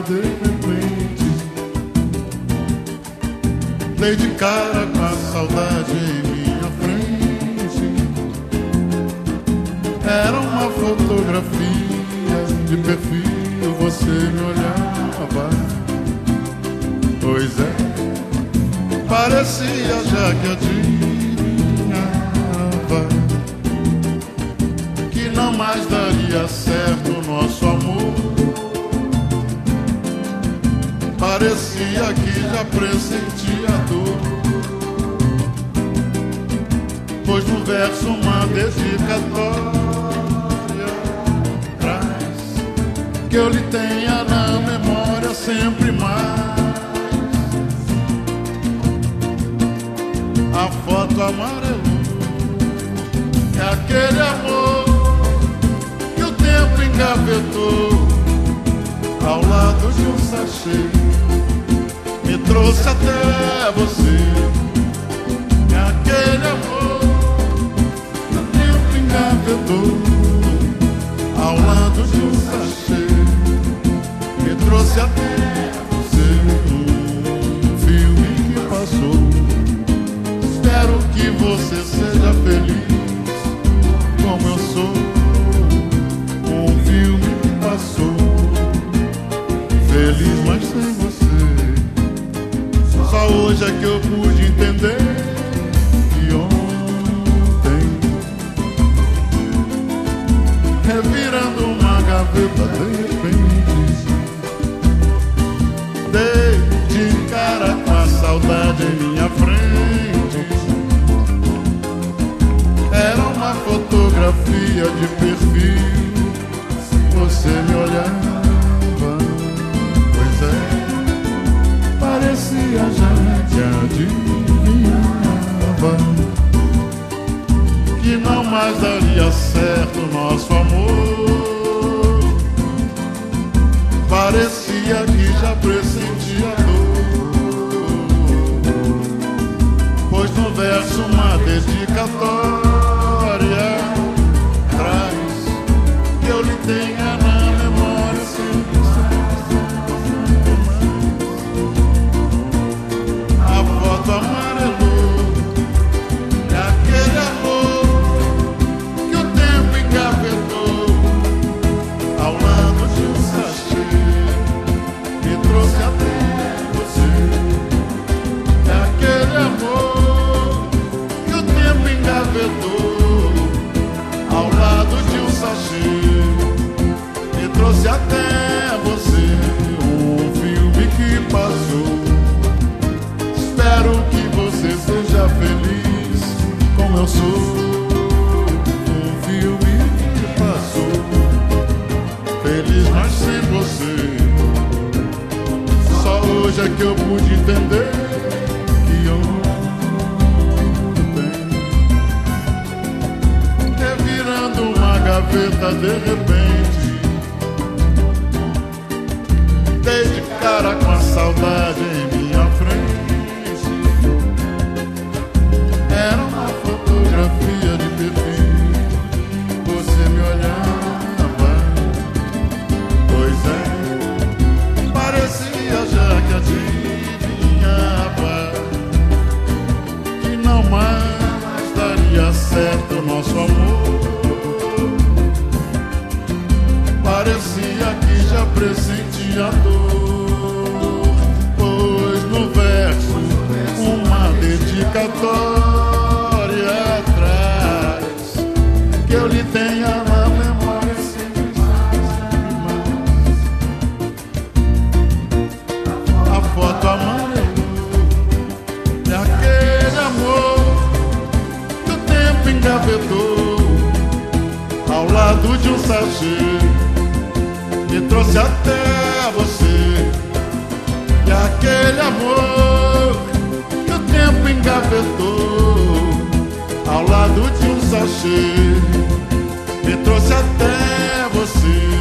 de repente. Dei de cara com a saudade em minha frente. Era uma fotografia de perfil, você me olhava. Pois é, parecia já que adivinhava que não mais daria certo o nosso amor. Parecia que já pressentia a dor, pois no verso uma dedicatória traz que eu lhe tenha na memória sempre mais a foto amarelou. É aquele amor que o tempo engavetou ao lado de um sachê, me trouxe até você. É aquele amor que o tempo engavetou ao lado de um sachê, me trouxe até você. Um filme que passou, espero que você seja feliz como eu sou. Um filme que passou, feliz mas sem você. Só hoje é que eu pude entender que ontem, revirando uma gaveta de repente, dei de cara com a saudade em minha frente. Era uma fotografia de perfil, você me olhava. Pois é, parecia já que adivinhava que não mais daria certo o nosso amor. Parecia que já pressentia a dor, pois no verso uma dedicatória traz que eu lhe tenha na memória sempre a foto amarelou. É aquele amor que o tempo engavetou ao lado de um sachê, me trouxe até você. É aquele amor que o tempo engavetou ao lado de um sachê, me trouxe até você. Um filme que passou, espero que você seja feliz como eu sou. Um filme que passou, feliz mas sem você. Só hoje é que eu pude entender que ontem, revirando uma gaveta de repente, dei de cara com a saudade em minha frente. Era uma fotografia de perfil, você me olhava. Pois é, parecia já que adivinhava que não mais daria certo o nosso amor. Parecia que já pressentia a dor, pois no verso uma dedicatória traz que eu lhe tenha na memória sempre a foto amarelou. É aquele amor que o tempo engavetou ao lado de um sachê, me trouxe até você. E aquele amor que o tempo engavetou ao lado de um sachê, me trouxe até você.